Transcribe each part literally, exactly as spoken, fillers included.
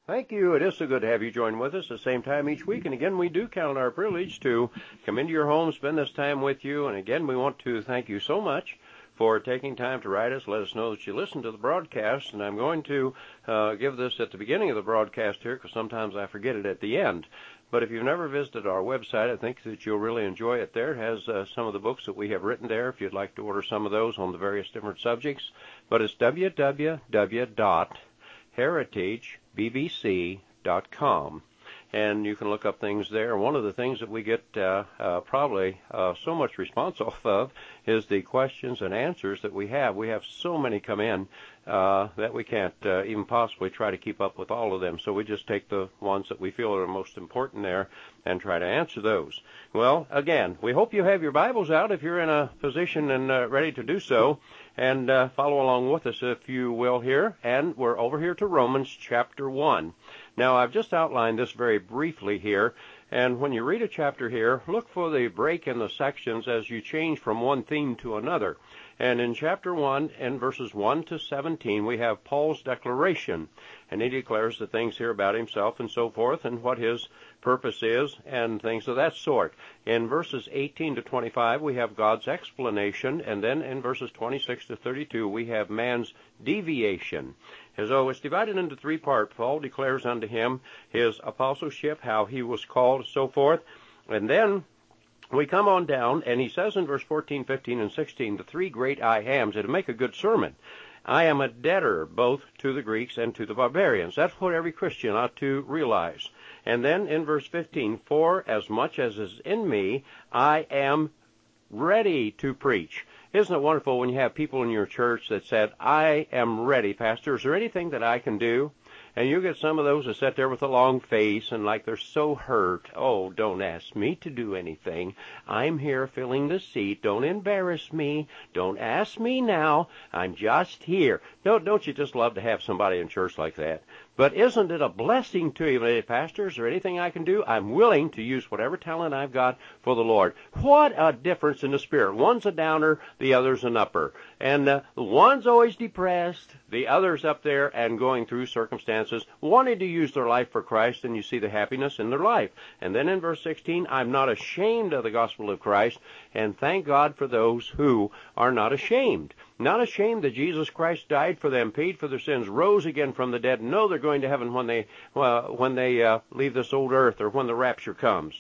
Thank you. It is so good to have you join with us at the same time each week. And again, we do count our privilege to come into your home, spend this time with you. And again, we want to thank you so much for taking time to write us. Let us know that you listen to the broadcast. And I'm going to uh, give this at the beginning of the broadcast here because sometimes I forget it at the end. But if you've never visited our website, I think that you'll really enjoy it there. It has uh, some of the books that we have written there if you'd like to order some of those on the various different subjects. But it's w w w dot heritage b b c dot com. And you can look up things there. One of the things that we get uh, uh, probably uh, so much response off of is the questions and answers that we have. We have so many come in uh, that we can't uh, even possibly try to keep up with all of them. So we just take the ones that we feel are most important there and try to answer those. Well, again, we hope you have your Bibles out if you're in a position and uh, ready to do so. And uh, follow along with us, if you will, here. And we're over here to Romans chapter one. Now, I've just outlined this very briefly here. And when you read a chapter here, look for the break in the sections as you change from one theme to another. And in chapter one, in verses one to seventeen, we have Paul's declaration. And he declares the things here about himself and so forth and what his purpose is and things of that sort. In verses eighteen to twenty-five, we have God's explanation. And then in verses twenty-six to thirty-two, we have man's deviation. As though it's divided into three parts. Paul declares unto him his apostleship, how he was called, and so forth. And then we come on down, and he says in verse fourteen, fifteen, and sixteen, the three great I ams. It'll make a good sermon. I am a debtor both to the Greeks and to the barbarians. That's what every Christian ought to realize. And then in verse fifteen, for as much as is in me, I am ready to preach. Isn't it wonderful when you have people in your church that said, I am ready, Pastor. Is there anything that I can do? And you get some of those that sit there with a long face and like they're so hurt. Oh, don't ask me to do anything. I'm here filling the seat. Don't embarrass me. Don't ask me now. I'm just here. Don't, don't you just love to have somebody in church like that? But isn't it a blessing to you, hey, Pastor? Is there anything I can do? I'm willing to use whatever talent I've got for the Lord. What a difference in the spirit. One's a downer, the other's an upper. And uh, one's always depressed, the other's up there and going through circumstances, wanting to use their life for Christ, and you see the happiness in their life. And then in verse sixteen, I'm not ashamed of the gospel of Christ, and thank God for those who are not ashamed. Not ashamed that Jesus Christ died for them, paid for their sins, rose again from the dead, and know they're going to heaven when they uh, when they uh, leave this old earth or when the rapture comes.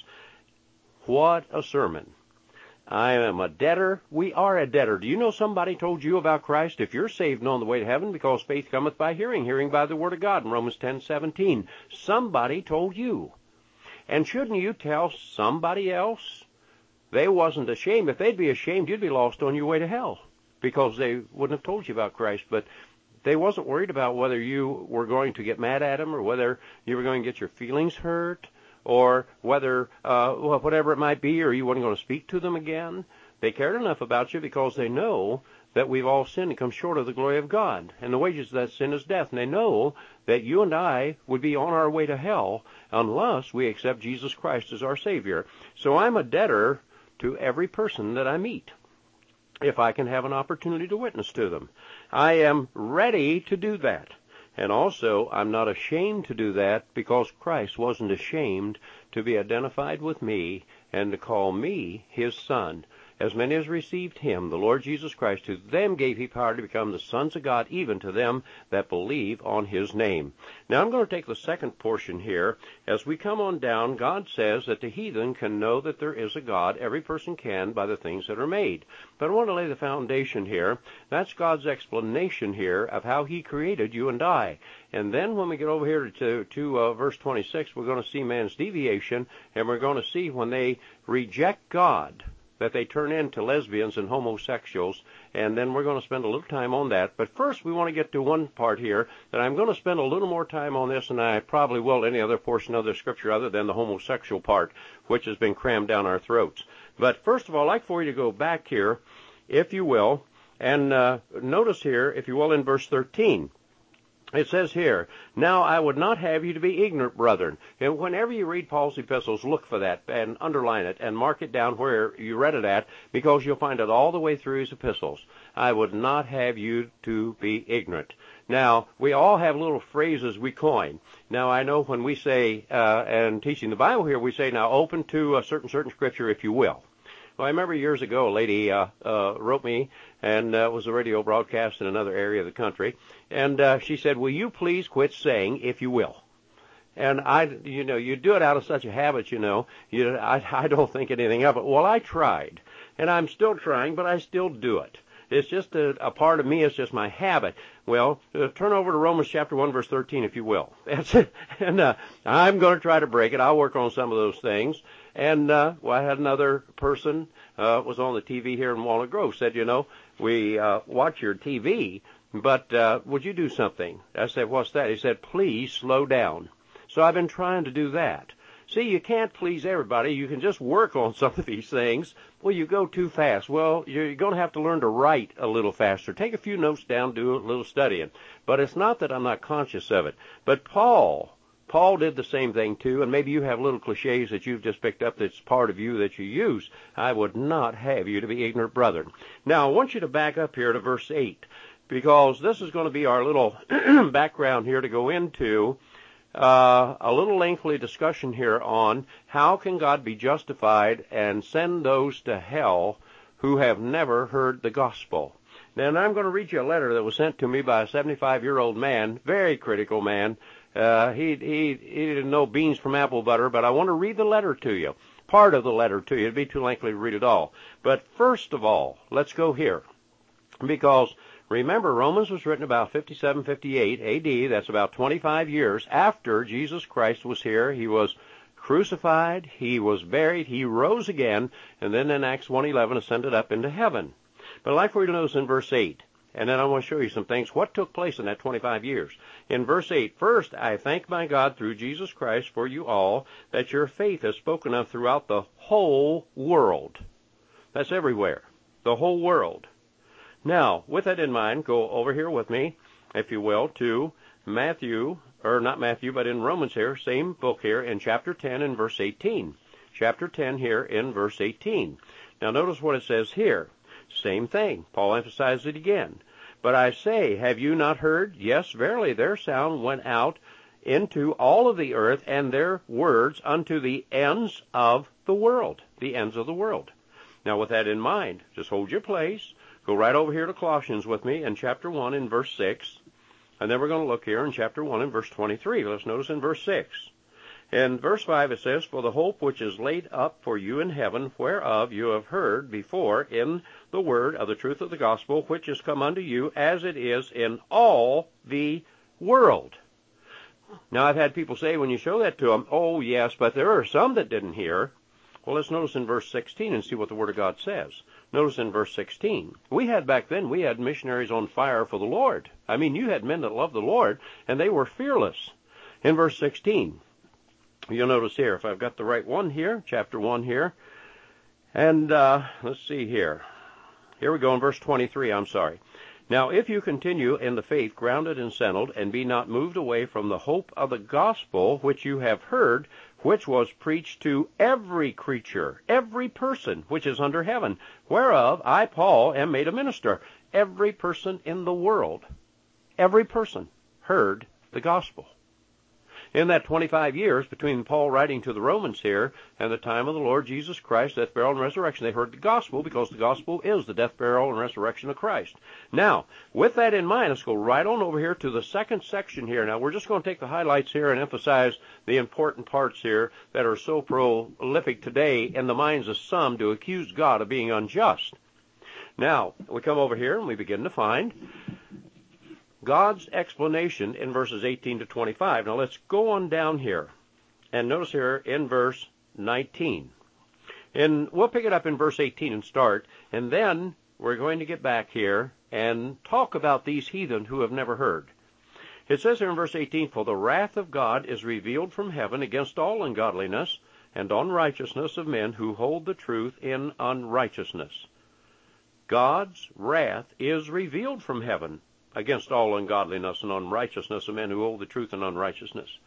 What a sermon. I am a debtor. We are a debtor. Do you know somebody told you about Christ? If you're saved and on the way to heaven, because faith cometh by hearing, hearing by the word of God in Romans ten seventeen. Somebody told you. And shouldn't you tell somebody else? They wasn't ashamed. If they'd be ashamed, you'd be lost on your way to hell, because they wouldn't have told you about Christ. But they wasn't worried about whether you were going to get mad at them or whether you were going to get your feelings hurt or whether, uh, well, whatever it might be, or you weren't going to speak to them again. They cared enough about you because they know that we've all sinned and come short of the glory of God. And the wages of that sin is death. And they know that you and I would be on our way to hell unless we accept Jesus Christ as our Savior. So I'm a debtor to every person that I meet, if I can have an opportunity to witness to them. I am ready to do that. And also, I'm not ashamed to do that because Christ wasn't ashamed to be identified with me and to call me his son. As many as received him, the Lord Jesus Christ, to them gave he power to become the sons of God, even to them that believe on his name. Now I'm going to take the second portion here. As we come on down, God says that the heathen can know that there is a God. Every person can by the things that are made. But I want to lay the foundation here. That's God's explanation here of how he created you and I. And then when we get over here to, to uh, verse twenty-six, we're going to see man's deviation, and we're going to see when they reject God, that they turn into lesbians and homosexuals, and then we're going to spend a little time on that. But first, we want to get to one part here that I'm going to spend a little more time on this than I probably will any other portion of the Scripture other than the homosexual part, which has been crammed down our throats. But first of all, I'd like for you to go back here, if you will, and uh, notice here, if you will, in verse thirteen. It says here, now I would not have you to be ignorant, brethren. And whenever you read Paul's epistles, look for that and underline it and mark it down where you read it at, because you'll find it all the way through his epistles. I would not have you to be ignorant. Now, we all have little phrases we coin. Now, I know when we say, uh, and teaching the Bible here, we say, now open to a certain, certain scripture, if you will. Well, I remember years ago, a lady uh, uh, wrote me, and uh, was a radio broadcast in another area of the country, and uh, she said, will you please quit saying, if you will? And I, you know, you do it out of such a habit, you know, you, I, I don't think anything of it. Well, I tried, and I'm still trying, but I still do it. It's just a, a part of me. It's just my habit. Well, uh, turn over to Romans chapter one, verse thirteen, if you will. That's it. And uh, I'm going to try to break it. I'll work on some of those things. And uh, well, I had another person uh, was on the T V here in Walnut Grove. Said, you know, we uh, watch your T V, but uh, would you do something? I said, what's that? He said, please slow down. So I've been trying to do that. See, you can't please everybody. You can just work on some of these things. Well, you go too fast. Well, you're going to have to learn to write a little faster. Take a few notes down, do a little studying. But it's not that I'm not conscious of it. But Paul, Paul did the same thing too, and maybe you have little cliches that you've just picked up that's part of you that you use. I would not have you to be ignorant brethren. Now, I want you to back up here to verse eight, because this is going to be our little background here to go into Uh, a little lengthy discussion here on how can God be justified and send those to hell who have never heard the gospel. Now, I'm going to read you a letter that was sent to me by a seventy-five-year-old man, very critical man. Uh, he, he, he didn't know beans from apple butter, but I want to read the letter to you, part of the letter to you. It'd be too lengthy to read it all. But first of all, let's go here, because remember, Romans was written about fifty-seven, fifty-eight A D. That's about twenty-five years after Jesus Christ was here. He was crucified, he was buried, he rose again, and then in Acts one eleven ascended up into heaven. But I'd like for you to notice in verse eight, and then I want to show you some things, what took place in that twenty-five years. In verse eight, first, I thank my God through Jesus Christ for you all, that your faith is spoken of throughout the whole world. That's everywhere, the whole world. Now, with that in mind, go over here with me, if you will, to Matthew, or not Matthew, but in Romans here, same book here, in chapter ten and verse eighteen. Chapter ten here in verse eighteen. Now, notice what it says here. Same thing. Paul emphasizes it again. But I say, have you not heard? Yes, verily, their sound went out into all of the earth, and their words unto the ends of the world. The ends of the world. Now, with that in mind, just hold your place. Go right over here to Colossians with me in chapter one in verse six. And then we're going to look here in chapter one in verse twenty-three. Let's notice in verse six. In verse five it says, for the hope which is laid up for you in heaven, whereof you have heard before in the word of the truth of the gospel, which is come unto you, as it is in all the world. Now, I've had people say when you show that to them, oh, yes, but there are some that didn't hear. Well, let's notice in verse sixteen and see what the Word of God says. Notice in verse sixteen. We had back then, we had missionaries on fire for the Lord. I mean, you had men that loved the Lord, and they were fearless. In verse sixteen, you'll notice here, if I've got the right one here, chapter one here, and uh, let's see here. Here we go in verse twenty-three, I'm sorry. Now, if you continue in the faith, grounded and settled, and be not moved away from the hope of the gospel which you have heard, which was preached to every creature, every person which is under heaven, whereof I, Paul, am made a minister. Every person in the world, every person heard the gospel. In that twenty-five years between Paul writing to the Romans here and the time of the Lord Jesus Christ, death, burial, and resurrection, they heard the gospel, because the gospel is the death, burial, and resurrection of Christ. Now, with that in mind, let's go right on over here to the second section here. Now, we're just going to take the highlights here and emphasize the important parts here that are so prolific today in the minds of some to accuse God of being unjust. Now, we come over here and we begin to find God's explanation in verses eighteen to twenty-five. Now let's go on down here and notice here in verse nineteen. And we'll pick it up in verse eighteen and start, and then we're going to get back here and talk about these heathen who have never heard. It says here in verse eighteen, for the wrath of God is revealed from heaven against all ungodliness and unrighteousness of men who hold the truth in unrighteousness. God's wrath is revealed from heaven against all ungodliness and unrighteousness of men who hold the truth in unrighteousness.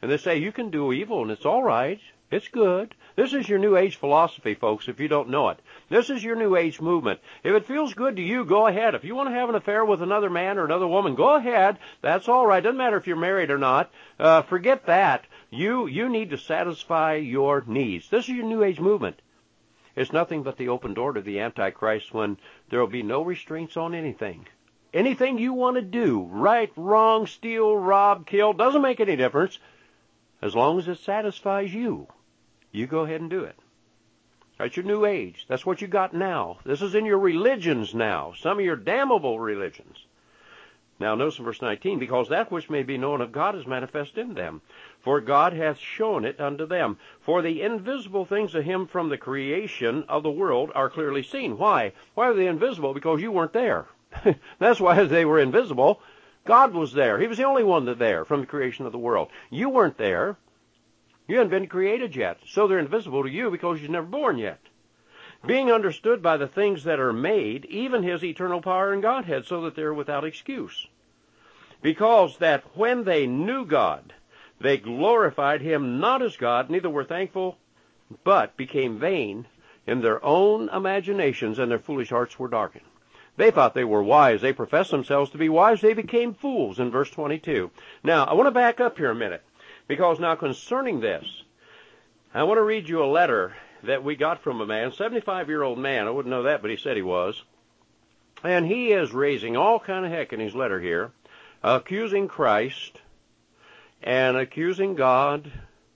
And they say you can do evil and it's all right. It's good. This is your New Age philosophy, folks, if you don't know it. This is your New Age movement. If it feels good to you, go ahead. If you want to have an affair with another man or another woman, go ahead. That's all right. Doesn't matter if you're married or not. Uh, forget that. You, you need to satisfy your needs. This is your New Age movement. It's nothing but the open door to the Antichrist when there will be no restraints on anything. Anything you want to do, right, wrong, steal, rob, kill, doesn't make any difference. As long as it satisfies you, you go ahead and do it. That's your New Age. That's what you got now. This is in your religions now, some of your damnable religions. Now notice in verse nineteen, because that which may be known of God is manifest in them, for God hath shown it unto them. For the invisible things of him from the creation of the world are clearly seen. Why? Why are they invisible? Because you weren't there. That's why they were invisible. God was there. He was the only one that there from the creation of the world. You weren't there. You hadn't been created yet. So they're invisible to you because you're never born yet. Being understood by the things that are made, even his eternal power and Godhead, so that they're without excuse. Because that when they knew God, they glorified him not as God, neither were thankful, but became vain in their own imaginations, and their foolish hearts were darkened. They thought they were wise. They professed themselves to be wise. They became fools in verse twenty-two. Now, I want to back up here a minute, because now concerning this, I want to read you a letter that we got from a man, seventy-five-year-old man. I wouldn't know that, but he said he was. And he is raising all kind of heck in his letter here, accusing Christ and accusing God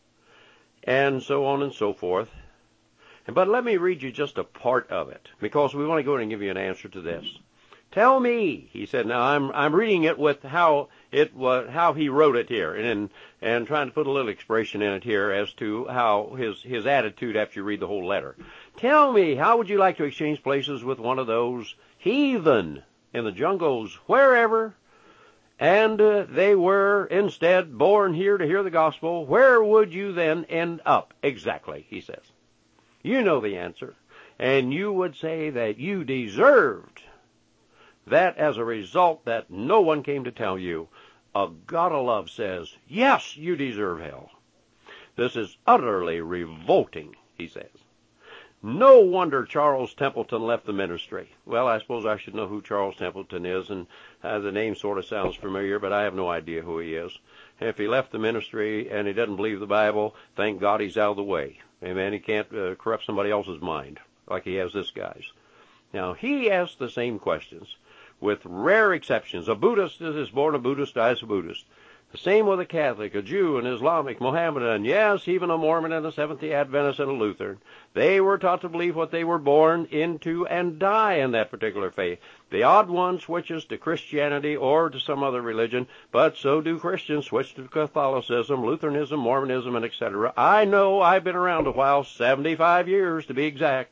and so on and so forth. But let me read you just a part of it, because we want to go in and give you an answer to this. Tell me, he said. Now I'm I'm reading it with how it was, how he wrote it here, and and trying to put a little expression in it here as to how his his attitude after you read the whole letter. Tell me, how would you like to exchange places with one of those heathen in the jungles, wherever, and uh, they were instead born here to hear the gospel? Where would you then end up exactly? He says. You know the answer, and you would say that you deserved that as a result that no one came to tell you. A God of love says, yes, you deserve hell. This is utterly revolting, he says. No wonder Charles Templeton left the ministry. Well, I suppose I should know who Charles Templeton is, and uh, the name sort of sounds familiar, but I have no idea who he is. If he left the ministry and he doesn't believe the Bible, thank God he's out of the way. Amen. He can't uh, corrupt somebody else's mind like he has this guy's. Now, he asks the same questions, with rare exceptions. A Buddhist is born a Buddhist, dies a Buddhist. The same with a Catholic, a Jew, an Islamic, Mohammedan, yes, even a Mormon and a Seventh-day Adventist and a Lutheran. They were taught to believe what they were born into and die in that particular faith. The odd one switches to Christianity or to some other religion, but so do Christians switch to Catholicism, Lutheranism, Mormonism, and et cetera. I know, I've been around a while, seventy-five years to be exact.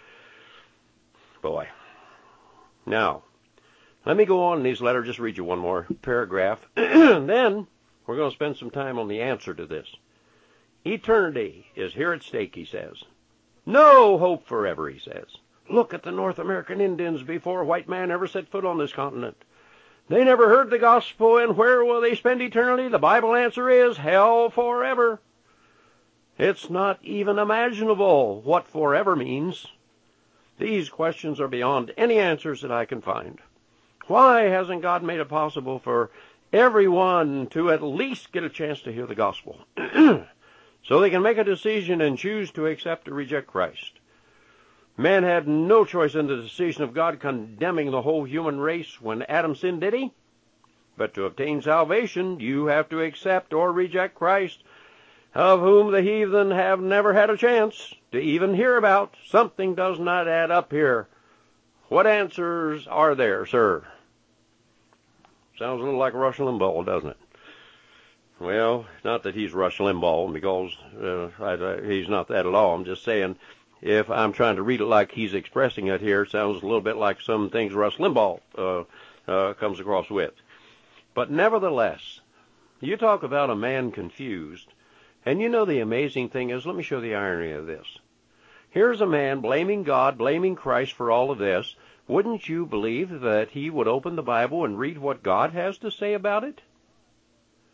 Boy. Now, let me go on in these letters, just read you one more paragraph. Then we're going to spend some time on the answer to this. Eternity is here at stake, he says. No hope forever, he says. Look at the North American Indians before a white man ever set foot on this continent. They never heard the gospel, and where will they spend eternity? The Bible answer is hell forever. It's not even imaginable what forever means. These questions are beyond any answers that I can find. Why hasn't God made it possible for everyone to at least get a chance to hear the gospel so they can make a decision and choose to accept or reject Christ? Man had no choice in the decision of God condemning the whole human race when Adam sinned, did he? But to obtain salvation, you have to accept or reject Christ, of whom the heathen have never had a chance to even hear about. Something does not add up here. What answers are there, sir? Sounds a little like Rush Limbaugh, doesn't it? Well, not that he's Rush Limbaugh, because uh, I, I, he's not that at all. I'm just saying, if I'm trying to read it like he's expressing it here, it sounds a little bit like some things Rush Limbaugh uh, uh, comes across with. But nevertheless, you talk about a man confused, and you know the amazing thing is, let me show the irony of this. Here's a man blaming God, blaming Christ for all of this. Wouldn't you believe that he would open the Bible and read what God has to say about it?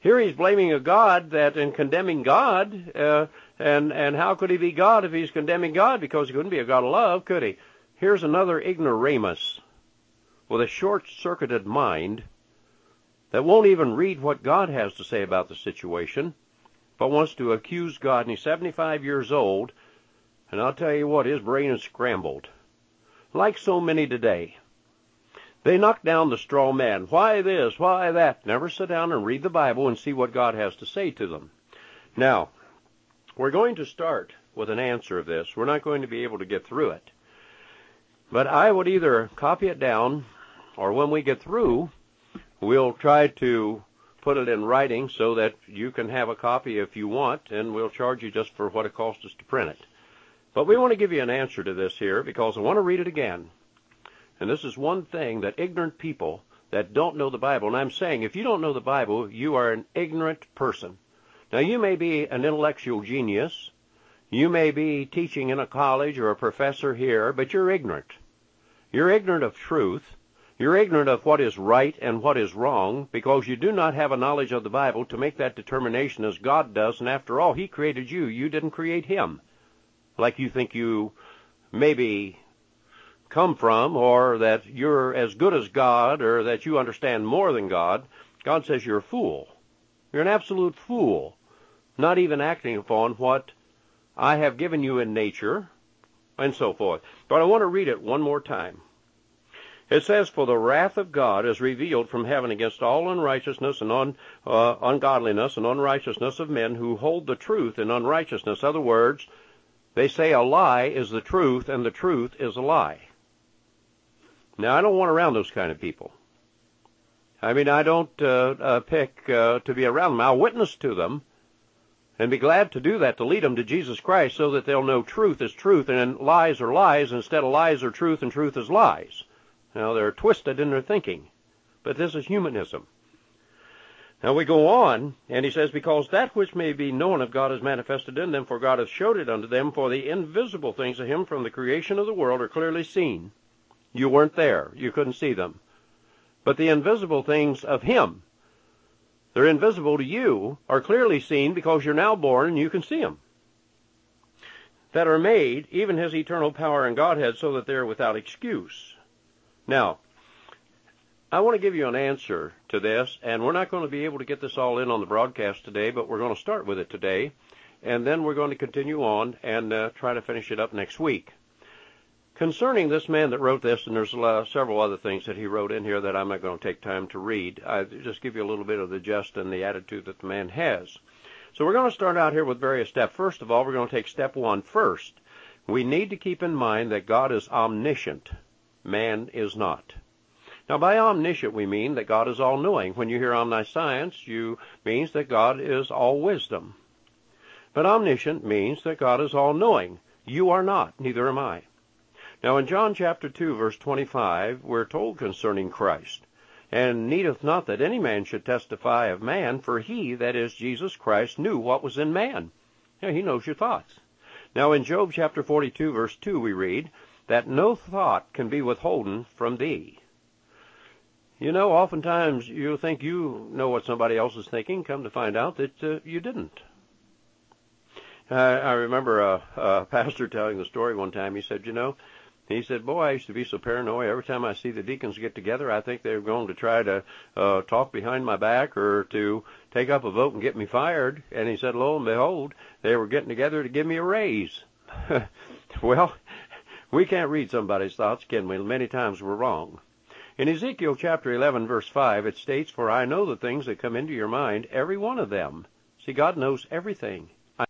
Here he's blaming a God that and condemning God, uh, and, and how could he be God if he's condemning God? Because he couldn't be a God of love, could he? Here's another ignoramus with a short-circuited mind that won't even read what God has to say about the situation, but wants to accuse God. And he's seventy-five years old, and I'll tell you what, his brain is scrambled. Like so many today. They knock down the straw man. Why this? Why that? Never sit down and read the Bible and see what God has to say to them. Now, we're going to start with an answer of this. We're not going to be able to get through it. But I would either copy it down, or when we get through, we'll try to put it in writing so that you can have a copy if you want, and we'll charge you just for what it costs us to print it. But we want to give you an answer to this here, because I want to read it again. And this is one thing that ignorant people that don't know the Bible, and I'm saying if you don't know the Bible, you are an ignorant person. Now, you may be an intellectual genius. You may be teaching in a college or a professor here, but you're ignorant. You're ignorant of truth. You're ignorant of what is right and what is wrong because you do not have a knowledge of the Bible to make that determination as God does. And after all, He created you. You didn't create Him. Like you think you maybe come from, or that you're as good as God, or that you understand more than God. God says you're a fool. You're an absolute fool, not even acting upon what I have given you in nature, and so forth. But I want to read it one more time. It says, "For the wrath of God is revealed from heaven against all unrighteousness and un, uh, ungodliness and unrighteousness of men who hold the truth in unrighteousness." In other words, they say a lie is the truth, and the truth is a lie. Now, I don't want around those kind of people. I mean, I don't uh, uh, pick uh, to be around them. I'll witness to them and be glad to do that, to lead them to Jesus Christ so that they'll know truth is truth and lies are lies instead of lies are truth and truth is lies. Now, they're twisted in their thinking, but this is humanism. Now we go on, and he says, "Because that which may be known of God is manifested in them, for God hath showed it unto them, for the invisible things of Him from the creation of the world are clearly seen." You weren't there. You couldn't see them. But the invisible things of Him, they're invisible to you, are clearly seen because you're now born and you can see them. That are made, even His eternal power and Godhead, so that they're without excuse. Now, I want to give you an answer to this, and we're not going to be able to get this all in on the broadcast today, but we're going to start with it today, and then we're going to continue on and uh, try to finish it up next week. Concerning this man that wrote this, and there's uh, several other things that he wrote in here that I'm not going to take time to read. I just give you a little bit of the gist and the attitude that the man has. So we're going to start out here with various steps. First of all, we're going to take step one first. We need to keep in mind that God is omniscient. Man is not. Now, by omniscient, we mean that God is all-knowing. When you hear omniscience, you means that God is all-wisdom. But omniscient means that God is all-knowing. You are not, neither am I. Now, in John chapter two, verse twenty-five, we're told concerning Christ, "And needeth not that any man should testify of man, for He, that is Jesus Christ, knew what was in man." Yeah, He knows your thoughts. Now, in Job chapter forty-two, verse two, we read, "That no thought can be withholden from Thee." You know, oftentimes you think you know what somebody else is thinking, come to find out that uh, you didn't. Uh, I remember a, a pastor telling the story one time. He said, you know, He said, boy, I used to be so paranoid. Every time I see the deacons get together, I think they're going to try to uh, talk behind my back or to take up a vote and get me fired. And he said, lo and behold, they were getting together to give me a raise. Well, we can't read somebody's thoughts, can we? Many times we're wrong. In Ezekiel chapter eleven, verse five, it states, "For I know the things that come into your mind, every one of them." See, God knows everything.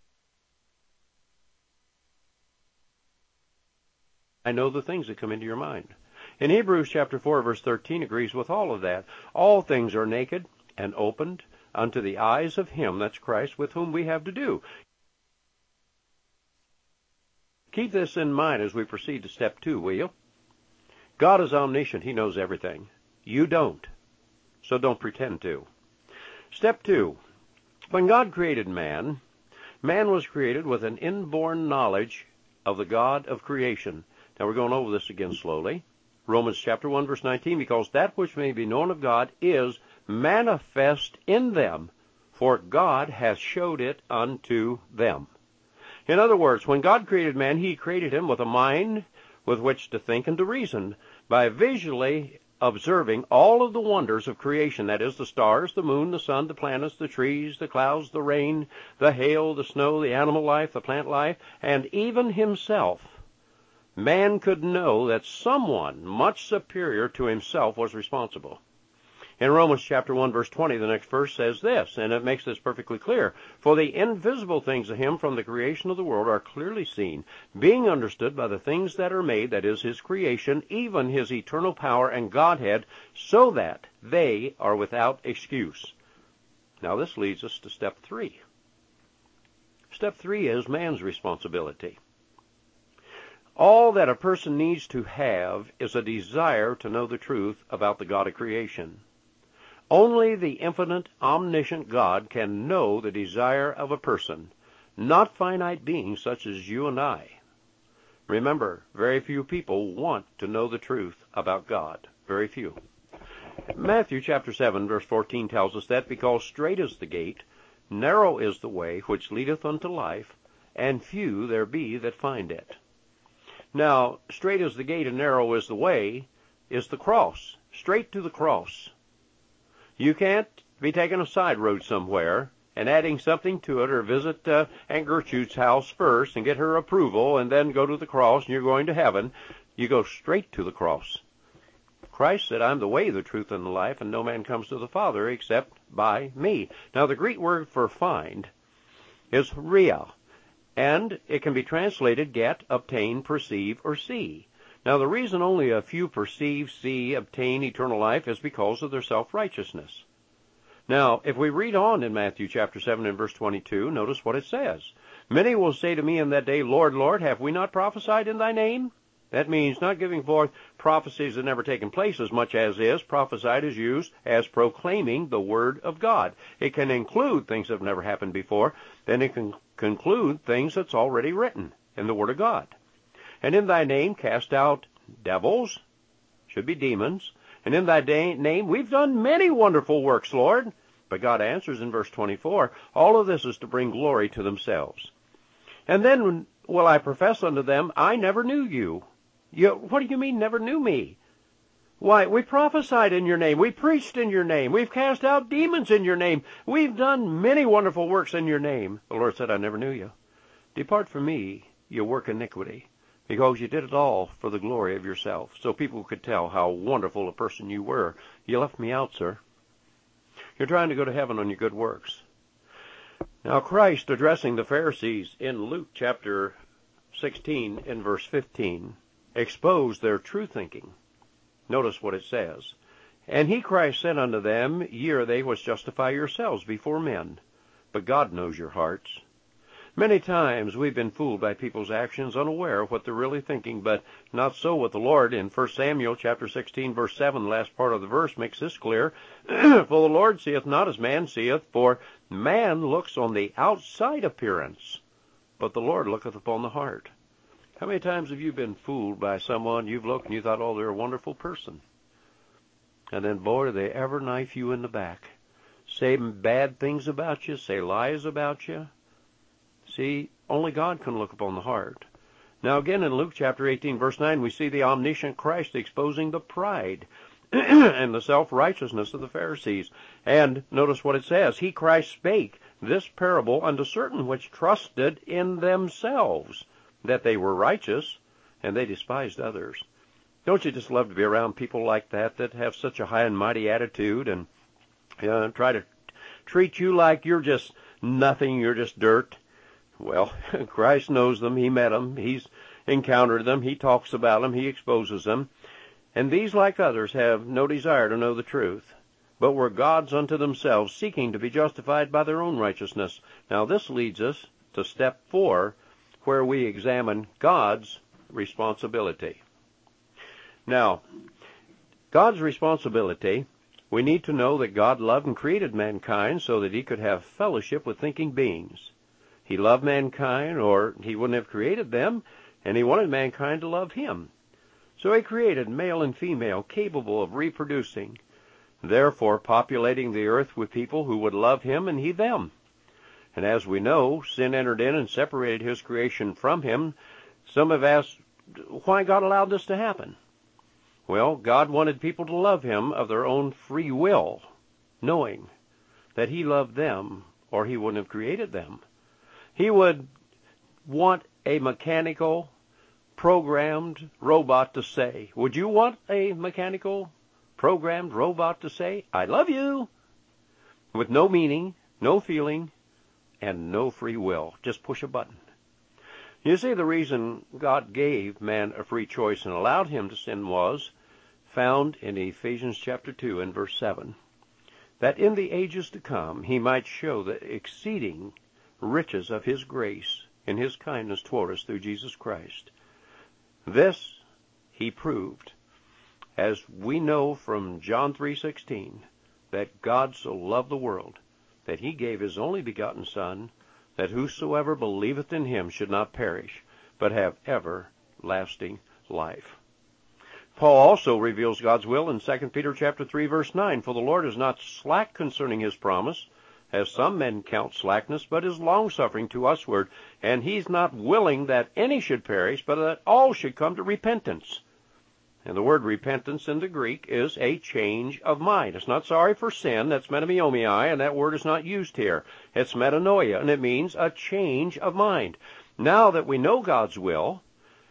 I know the things that come into your mind. In Hebrews chapter four, verse thirteen, agrees with all of that. "All things are naked and opened unto the eyes of Him," that's Christ, "with whom we have to do." Keep this in mind as we proceed to step two, will you? God is omniscient. He knows everything. You don't. So don't pretend to. Step two. When God created man, man was created with an inborn knowledge of the God of creation. Now we're going over this again slowly. Romans chapter one, verse nineteen, "Because that which may be known of God is manifest in them." for God hath showed it unto them. In other words, when God created man, he created him with a mind with which to think and to reason, by visually observing all of the wonders of creation, that is, the stars, the moon, the sun, the planets, the trees, the clouds, the rain, the hail, the snow, the animal life, the plant life, and even himself. Man could know that someone much superior to himself was responsible. In Romans chapter one, verse twenty, the next verse says this, and it makes this perfectly clear. For the invisible things of him from the creation of the world are clearly seen, being understood by the things that are made, that is, his creation, even his eternal power and Godhead, so that they are without excuse. Now this leads us to step three. Step three is man's responsibility. All that a person needs to have is a desire to know the truth about the God of creation. Only the infinite, omniscient God can know the desire of a person, not finite beings such as you and I. Remember, very few people want to know the truth about God. Very few. Matthew chapter seven, verse fourteen tells us that because strait is the gate, narrow is the way which leadeth unto life, and few there be that find it. Now, strait is the gate and narrow is the way, is the cross. Straight to the cross. You can't be taking a side road somewhere and adding something to it, or visit uh, Aunt Gertrude's house first and get her approval and then go to the cross and you're going to heaven. You go straight to the cross. Christ said, I'm the way, the truth, and the life, and no man comes to the Father except by me. Now, the Greek word for find is ria, and it can be translated get, obtain, perceive, or see. Now, the reason only a few perceive, see, obtain eternal life is because of their self-righteousness. Now, if we read on in Matthew chapter seven and verse twenty-two, notice what it says. Many will say to me in that day, Lord, Lord, have we not prophesied in thy name? That means not giving forth prophecies that never taken place as much as is. Prophesied is used as proclaiming the word of God. It can include things that have never happened before. Then it can conclude things that's already written in the word of God. And in thy name cast out devils, should be demons. And in thy da- name we've done many wonderful works, Lord. But God answers in verse twenty-four, all of this is to bring glory to themselves. And then will I profess unto them, I never knew you. You, what do you mean, never knew me? Why, we prophesied in your name. We preached in your name. We've cast out demons in your name. We've done many wonderful works in your name. The Lord said, I never knew you. Depart from me, you work iniquity, because you did it all for the glory of yourself, so people could tell how wonderful a person you were. You left me out, sir. You're trying to go to heaven on your good works. Now, Christ, addressing the Pharisees in Luke chapter sixteen in verse fifteen, exposed their true thinking. Notice what it says. And he, Christ, said unto them, Ye are they which justify yourselves before men, but God knows your hearts. Many times we've been fooled by people's actions, unaware of what they're really thinking, but not so with the Lord. In First Samuel chapter sixteen, verse seven, the last part of the verse makes this clear. For the Lord seeth not as man seeth, for man looks on the outside appearance, but the Lord looketh upon the heart. How many times have you been fooled by someone you've looked and you thought, oh, they're a wonderful person? And then, boy, do they ever knife you in the back. Say bad things about you, say lies about you. See, only God can look upon the heart. Now again in Luke chapter eighteen, verse nine, we see the omniscient Christ exposing the pride and the self-righteousness of the Pharisees. And notice what it says. He, Christ, spake this parable unto certain which trusted in themselves that they were righteous, and they despised others. Don't you just love to be around people like that, that have such a high and mighty attitude and you know, try to treat you like you're just nothing, you're just dirt? Well, Christ knows them. He met them. He's encountered them. He talks about them. He exposes them. And these, like others, have no desire to know the truth, but were gods unto themselves, seeking to be justified by their own righteousness. Now this leads us to step four, where we examine God's responsibility. Now, God's responsibility, we need to know that God loved and created mankind so that he could have fellowship with thinking beings. He loved mankind, or he wouldn't have created them, and he wanted mankind to love him. So he created male and female, capable of reproducing. therefore populating the earth with people who would love him and he them. And as we know, sin entered in and separated his creation from him. Some have asked why God allowed this to happen. Well, God wanted people to love him of their own free will, knowing that he loved them or he wouldn't have created them. He would want a mechanical, programmed robot to say, would you want a mechanical, programmed robot to say, I love you, with no meaning, no feeling, and no free will? Just push a button. You see, the reason God gave man a free choice and allowed him to sin was found in Ephesians chapter two and verse seven, that in the ages to come he might show the exceeding riches of his grace in his kindness toward us through Jesus Christ. This he proved, as we know from John three sixteen, that God so loved the world that he gave his only begotten Son, that whosoever believeth in him should not perish, but have everlasting life. Paul also reveals God's will in Second Peter chapter three, verse nine, for the Lord is not slack concerning his promise, as some men count slackness, but is longsuffering to usward, and he's not willing that any should perish, but that all should come to repentance. And the word repentance in the Greek is a change of mind. It's not sorry for sin. That's metanoia, and that word is not used here. It's metanoia, and it means a change of mind. Now that we know God's will,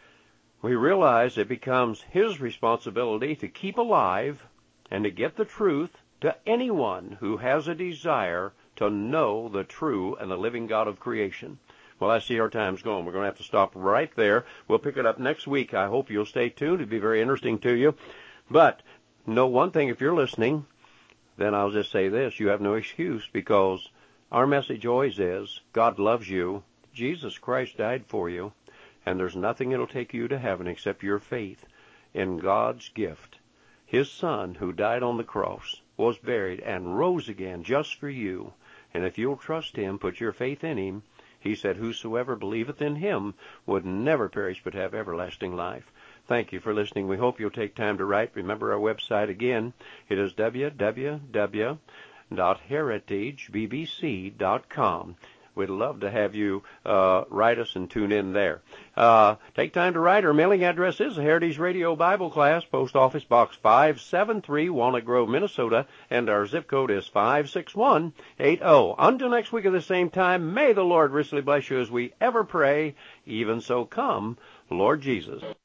we realize it becomes his responsibility to keep alive and to get the truth to anyone who has a desire to know the true and the living God of creation. Well, I see our time's gone. We're going to have to stop right there. We'll pick it up next week. I hope you'll stay tuned. It'll be very interesting to you. But know one thing, if you're listening, then I'll just say this. You have no excuse, because our message always is God loves you. Jesus Christ died for you. And there's nothing that'll take you to heaven except your faith in God's gift. His Son, who died on the cross, was buried and rose again just for you. And if you'll trust him, put your faith in him, he said, whosoever believeth in him would never perish but have everlasting life. Thank you for listening. We hope you'll take time to write. Remember our website again. It is w w w dot heritage b b c dot com. We'd love to have you uh, write us and tune in there. Uh, take time to write. Our mailing address is the Heritage Radio Bible Class, Post Office Box five seven three, Walnut Grove, Minnesota, and our zip code is five six one eight zero. Until next week at the same time, may the Lord richly bless you as we ever pray. Even so, come, Lord Jesus.